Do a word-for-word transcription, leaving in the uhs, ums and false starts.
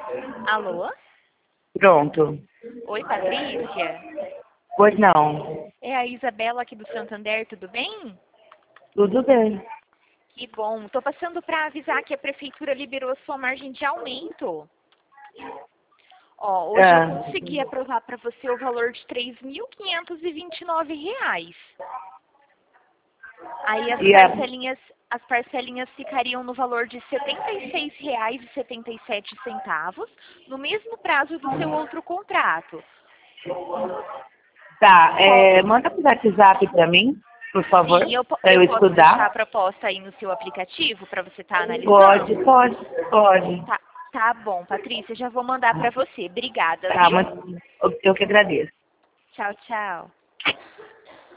Alô? Pronto. Oi, Patrícia? Pois não. É a Isabela aqui do Santander, tudo bem? Tudo bem. Que bom. Tô passando para avisar que a prefeitura liberou a sua margem de aumento. Ó, hoje eu É. consegui aprovar para você o valor de três mil quinhentos e vinte e nove reais. Aí as E a... parcelinhas, as parcelinhas ficariam no valor de setenta e seis reais e setenta e sete centavos, no mesmo prazo do seu outro contrato. Tá, Qual- é, manda pro WhatsApp pra mim, por favor, Sim, eu, po- pra eu eu posso deixar a estudar. proposta aí no seu aplicativo para você estar Pode, analisando? pode, pode. Tá, tá bom, Patrícia, já vou mandar para você. Obrigada, Tá, viu? mas eu eu que agradeço. Tchau, tchau.